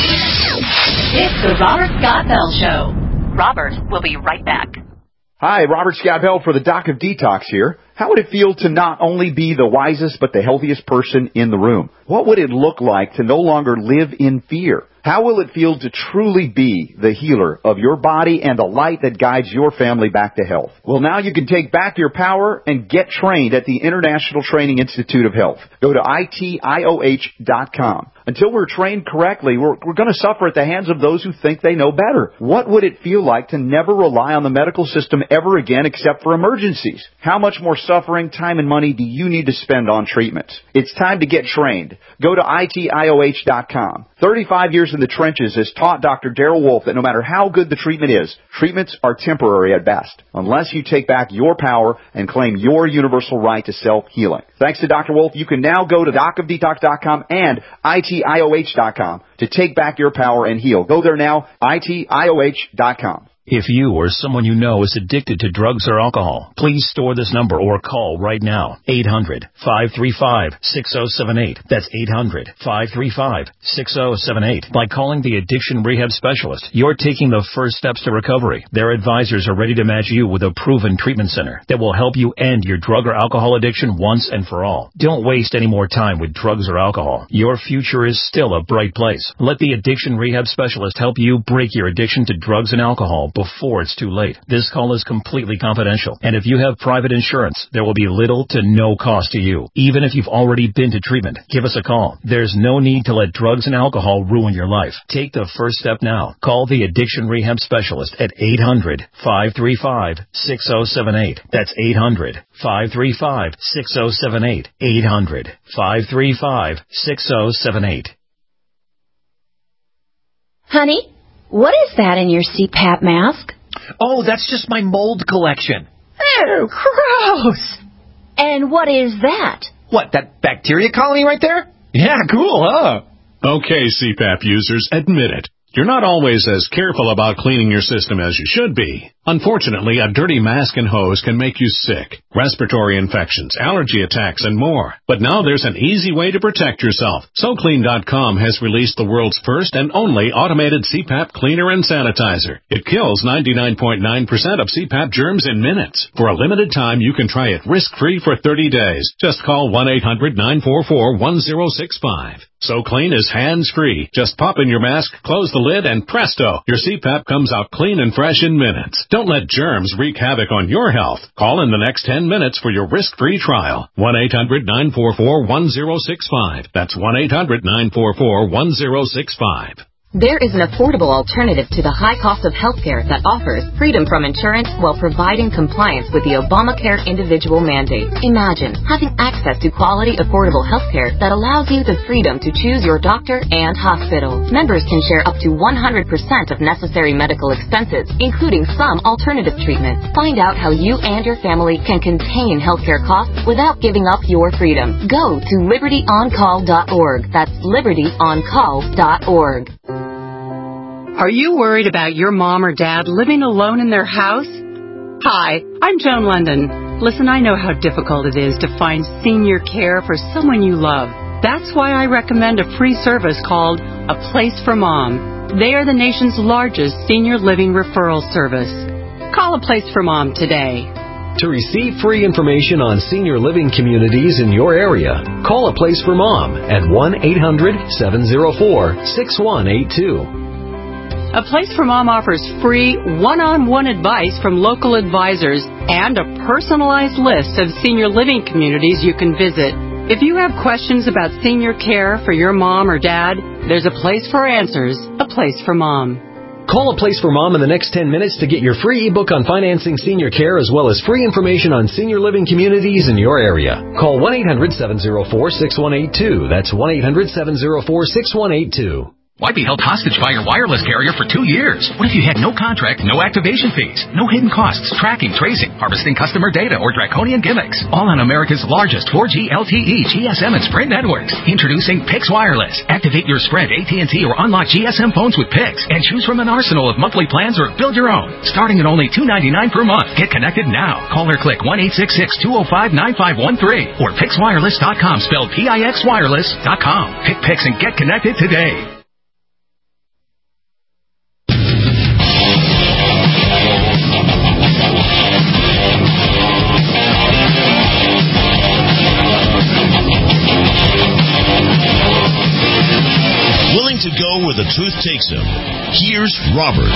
It's the Robert Scott Bell Show. Robert will be right back. Hi, Robert Scott Bell for the Doc of Detox here. How would it feel to not only be the wisest but the healthiest person in the room? What would it look like to no longer live in fear? How will it feel to truly be the healer of your body and the light that guides your family back to health? Well, now you can take back your power and get trained at the International Training Institute of Health. Go to I T I O H dot com. Until we're trained correctly, we're, we're going to suffer at the hands of those who think they know better. What would it feel like to never rely on the medical system ever again except for emergencies? How much more suffering, time, and money do you need to spend on treatments? It's time to get trained. Go to I T I O H dot com. thirty-five years in the trenches has taught Doctor Darrell Wolf that no matter how good the treatment is, treatments are temporary at best, unless you take back your power and claim your universal right to self-healing. Thanks to Doctor Wolf, you can now go to doc of detox dot com and I T I O H dot com to take back your power and heal. Go there now, I T I O H dot com. If you or someone you know is addicted to drugs or alcohol, please store this number or call right now. eight hundred, five three five, six oh seven eight. That's eight hundred, five three five, six oh seven eight. By calling the Addiction Rehab Specialist, you're taking the first steps to recovery. Their advisors are ready to match you with a proven treatment center that will help you end your drug or alcohol addiction once and for all. Don't waste any more time with drugs or alcohol. Your future is still a bright place. Let the Addiction Rehab Specialist help you break your addiction to drugs and alcohol before it's too late. This call is completely confidential, and if you have private insurance, there will be little to no cost to you. Even if you've already been to treatment, give us a call. There's no need to let drugs and alcohol ruin your life. Take the first step now. Call the Addiction Rehab Specialist at eight hundred, five three five, six oh seven eight. That's eight hundred, five three five, six oh seven eight. eight hundred, five three five, six oh seven eight. Honey, what is that in your C PAP mask? Oh, that's just my mold collection. Oh, gross. And what is that? What, that bacteria colony right there? Yeah, cool, huh? Okay, C PAP users, admit it. You're not always as careful about cleaning your system as you should be. Unfortunately, a dirty mask and hose can make you sick, respiratory infections, allergy attacks, and more. But now there's an easy way to protect yourself. So Clean dot com has released the world's first and only automated C PAP cleaner and sanitizer. It kills ninety-nine point nine percent of C PAP germs in minutes. For a limited time, you can try it risk-free for thirty days. Just call one eight hundred, nine four four, one oh six five. So Clean is hands-free. Just pop in your mask, close the lid, and presto, your C PAP comes out clean and fresh in minutes. Don't let germs wreak havoc on your health. Call in the next ten minutes for your risk-free trial. one eight hundred, nine four four, one oh six five. That's one eight hundred, nine four four, one oh six five. There is an affordable alternative to the high cost of healthcare that offers freedom from insurance while providing compliance with the Obamacare individual mandate. Imagine having access to quality, affordable healthcare that allows you the freedom to choose your doctor and hospital. Members can share up to one hundred percent of necessary medical expenses, including some alternative treatments. Find out how you and your family can contain healthcare costs without giving up your freedom. Go to liberty on call dot org. That's liberty on call dot org. Are you worried about your mom or dad living alone in their house? Hi, I'm Joan London. Listen, I know how difficult it is to find senior care for someone you love. That's why I recommend a free service called A Place for Mom. They are the nation's largest senior living referral service. Call A Place for Mom today. To receive free information on senior living communities in your area, call A Place for Mom at one eight hundred seven oh four six one eight two. A Place for Mom offers free one-on-one advice from local advisors and a personalized list of senior living communities you can visit. If you have questions about senior care for your mom or dad, there's a place for answers, A Place for Mom. Call A Place for Mom in the next ten minutes to get your free ebook on financing senior care as well as free information on senior living communities in your area. Call one eight hundred seven oh four six one eight two. That's one eight hundred seven oh four six one eight two. Why be held hostage by your wireless carrier for two years? What if you had no contract, no activation fees, no hidden costs, tracking, tracing, harvesting customer data, or draconian gimmicks? All on America's largest four G L T E, G S M, and Sprint networks. Introducing Pix Wireless. Activate your Sprint, A T and T, or unlock G S M phones with Pix and choose from an arsenal of monthly plans or build your own. Starting at only two ninety-nine per month. Get connected now. Call or click one eight six six two oh five nine five one three or pix wireless dot com, spelled P I X wireless dot com. Pick Pix and get connected today. To go where the truth takes him. Here's Robert.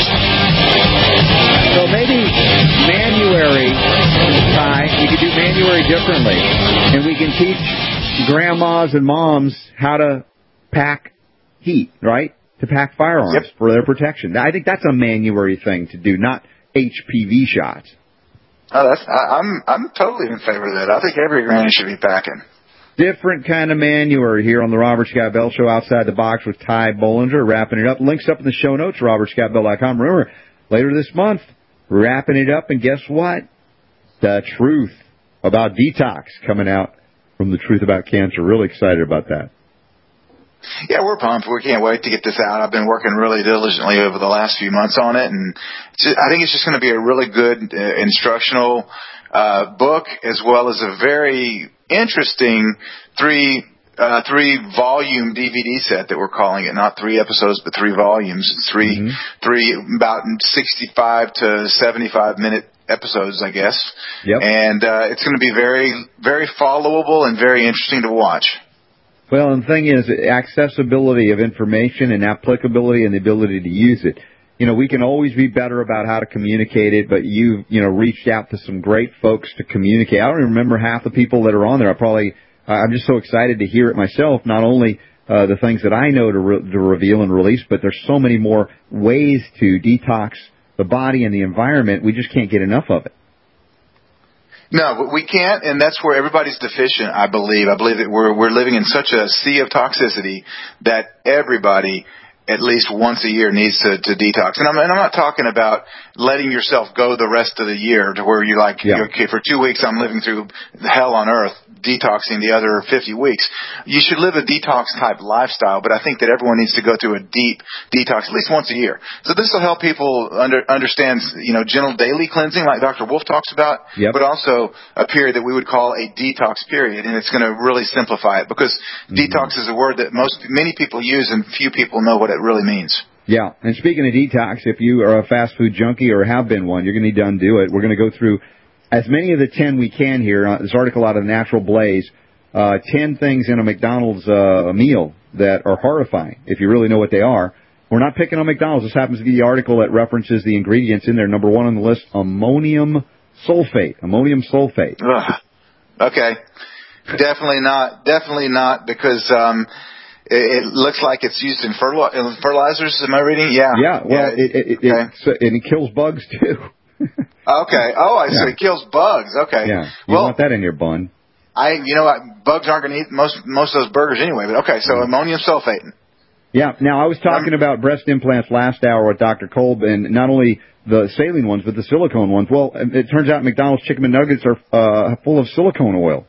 So maybe Manuary, Ty, we could do Manuary differently, and we can teach grandmas and moms how to pack heat, right? To pack firearms yep. for their protection. I think that's a Manuary thing to do, not H P V shots. Oh, that's I, I'm I'm totally in favor of that. I think every granny should be packing. Different kind of Manuary here on the Robert Scott Bell Show, Outside the Box with Ty Bollinger, wrapping it up. Links up in the show notes, robert scott bell dot com. Remember, later this month, wrapping it up, and guess what? The truth about detox coming out from the Truth About Cancer. Really excited about that. Yeah, we're pumped. We can't wait to get this out. I've been working really diligently over the last few months on it, and just, I think it's just going to be a really good uh, instructional uh, book, as well as a very interesting three uh, three volume D V D set that we're calling it. Not three episodes, but three volumes. Three mm-hmm. three about sixty-five to seventy-five minute episodes, I guess. Yep. And uh, it's going to be very very followable and very interesting to watch. Well, and the thing is, accessibility of information and applicability and the ability to use it. You know, we can always be better about how to communicate it, but you've, you know, reached out to some great folks to communicate. I don't even remember half the people that are on there. I probably, I'm just so excited to hear it myself, not only uh, the things that I know to, re- to reveal and release, but there's so many more ways to detox the body and the environment. We just can't get enough of it. No, we can't, and that's where everybody's deficient, I believe. I believe that we're we're living in such a sea of toxicity that everybody at least once a year needs to, to detox. And I'm, and I'm not talking about letting yourself go the rest of the year to where you're like, yeah. okay, for two weeks I'm living through hell on earth, detoxing the other fifty weeks. You should live a detox-type lifestyle, but I think that everyone needs to go through a deep detox at least once a year. So this will help people under, understand, you know, gentle daily cleansing like Doctor Wolf talks about, yep. but also a period that we would call a detox period, and it's going to really simplify it because mm-hmm. detox is a word that most many people use and few people know what it really means. Yeah, and speaking of detox, if you are a fast food junkie or have been one, you're going to need to undo it. We're going to go through as many of the ten we can here. Uh, this article out of Natural Blaze, uh, ten things in a McDonald's uh, meal that are horrifying, if you really know what they are. We're not picking on McDonald's. This happens to be the article that references the ingredients in there. Number one on the list, ammonium sulfate. Ammonium sulfate. Ugh. Okay. Definitely not. Definitely not, because um, It, it looks like it's used in, fertil- in fertilizers. Am I reading? Yeah. Yeah. Well, yeah. it, it, it, okay. it, so, and it kills bugs too. Okay. Oh, I see. Yeah. It kills bugs. Okay. Yeah. You well, want that in your bun. I, you know, what, bugs aren't going to eat most most of those burgers anyway. But okay, so ammonium sulfate. Yeah. Now I was talking um, about breast implants last hour with Doctor Kolb, and not only the saline ones, but the silicone ones. Well, it turns out McDonald's Chicken McNuggets are uh, full of silicone oil.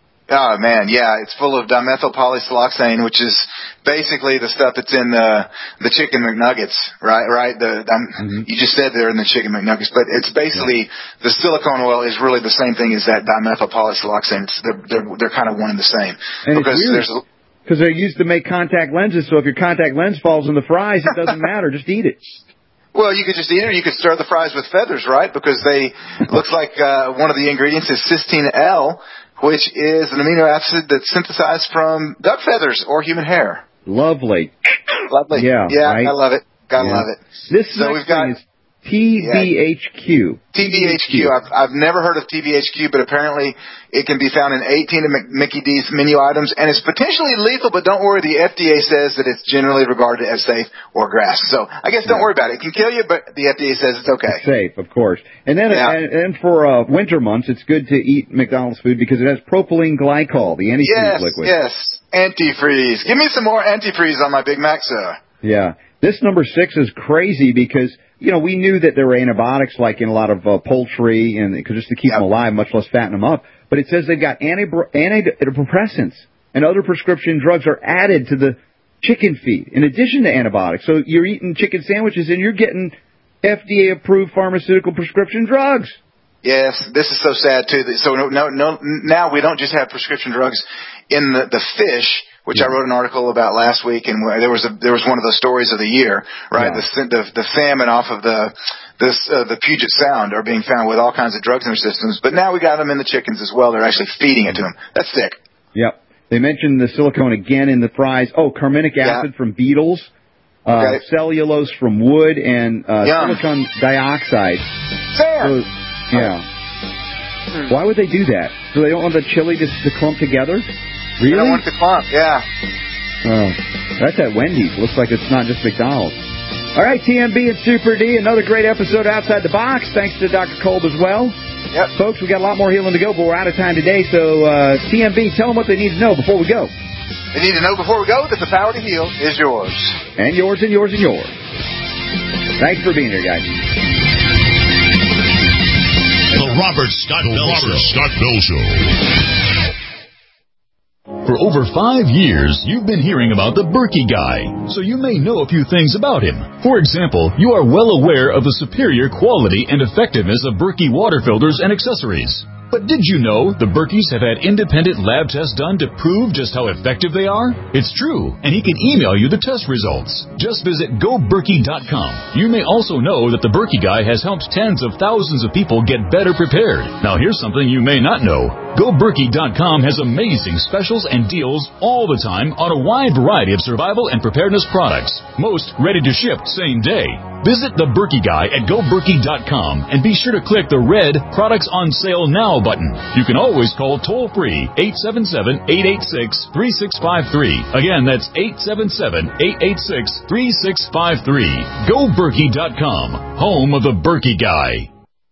Oh man, yeah, it's full of dimethylpolysiloxane, which is basically the stuff that's in the the chicken McNuggets, right? Right. The um, mm-hmm. You just said they're in the chicken McNuggets, but it's basically yeah. the silicone oil is really the same thing as that dimethylpolysiloxane. It's, they're they're they're kind of one and the same. And because it's weird. there's a, Because they're used to make contact lenses, so if your contact lens falls in the fries, it doesn't matter. Just eat it. Well, you could just eat it, or you could stir the fries with feathers, right? Because they looks like uh, one of the ingredients is cysteine L, which is an amino acid that's synthesized from duck feathers or human hair. Lovely. Lovely. Yeah, yeah, right? I love it. Gotta yeah. love it. This so we've got. Is T B H Q. T B H Q. I've, I've never heard of T B H Q, but apparently it can be found in eighteen of Mickey D's menu items, and it's potentially lethal, but don't worry, the F D A says that it's generally regarded as safe or grass. So I guess don't yeah. worry about it. It can kill you, but the F D A says it's okay. It's safe, of course. And then yeah. and, and for uh, winter months, it's good to eat McDonald's food because it has propylene glycol, the antifreeze yes, liquid. Yes, yes. Antifreeze. Give me some more antifreeze on my Big Mac, sir. Yeah. This number six is crazy because, you know, we knew that there were antibiotics like in a lot of uh, poultry and just to keep yep. them alive, much less fatten them up. But it says they've got anti- antidepressants and other prescription drugs are added to the chicken feed in addition to antibiotics. So you're eating chicken sandwiches and you're getting F D A-approved pharmaceutical prescription drugs. Yes, this is so sad, too. So no, no, no, now we don't just have prescription drugs in the, the fish, which yeah. I wrote an article about last week, and there was a, there was one of the stories of the year, right? Yeah. The, the the salmon off of the this uh, the Puget Sound are being found with all kinds of drugs in their systems, but now we got them in the chickens as well. They're actually feeding it to them. That's sick. Yep. They mentioned the silicone again in the fries. Oh, carminic acid yeah. from beetles, uh, okay. cellulose from wood, and uh, silicon dioxide. Sam. So, yeah. Hmm. Why would they do that? So they don't want the chili to, to clump together? Really? I want it to clump, yeah. Oh, that's at Wendy's. Looks like it's not just McDonald's. All right, T M B and Super D, another great episode Outside the Box. Thanks to Doctor Kolb as well. Yep. Folks, we got a lot more healing to go, but we're out of time today. So, uh, T M B, tell them what they need to know before we go. They need to know before we go that the power to heal is yours. And yours and yours and yours. Thanks for being here, guys. The Robert Scott Bell Show. Scott Bell Show. For over five years, you've been hearing about the Berkey Guy, so you may know a few things about him. For example, you are well aware of the superior quality and effectiveness of Berkey water filters and accessories. But did you know the Berkeys have had independent lab tests done to prove just how effective they are? It's true, and he can email you the test results. Just visit go berkey dot com. You may also know that the Berkey Guy has helped tens of thousands of people get better prepared. Now here's something you may not know. go berkey dot com has amazing specials and deals all the time on a wide variety of survival and preparedness products, most ready to ship same day. Visit the Berkey Guy at go berkey dot com and be sure to click the red Products on Sale Now button. You can always call toll-free eight seven seven, eight eight six, three six five three. Again, that's eight seven seven, eight eight six, three six five three. go berkey dot com, home of the Berkey Guy.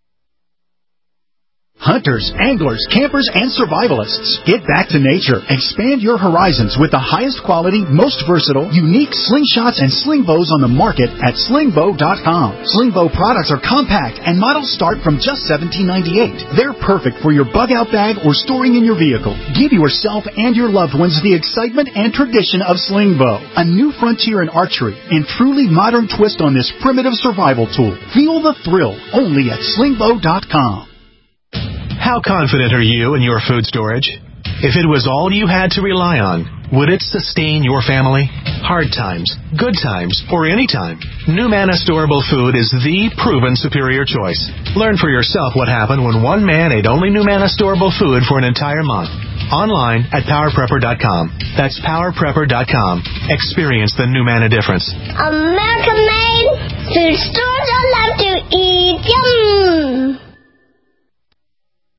Hunters, anglers, campers, and survivalists, get back to nature. Expand your horizons with the highest quality, most versatile, unique slingshots and sling bows on the market at sling bow dot com. Sling bow products are compact and models start from just seventeen ninety-eight. They're perfect for your bug-out bag or storing in your vehicle. Give yourself and your loved ones the excitement and tradition of sling bow, a new frontier in archery and truly modern twist on this primitive survival tool. Feel the thrill only at sling bow dot com. How confident are you in your food storage? If it was all you had to rely on, would it sustain your family? Hard times, good times, or any time, NuManna Storable Food is the proven superior choice. Learn for yourself what happened when one man ate only NuManna Storable Food for an entire month. Online at power prepper dot com. That's power prepper dot com. Experience the NuManna difference. American made food stores I love to eat. Yum!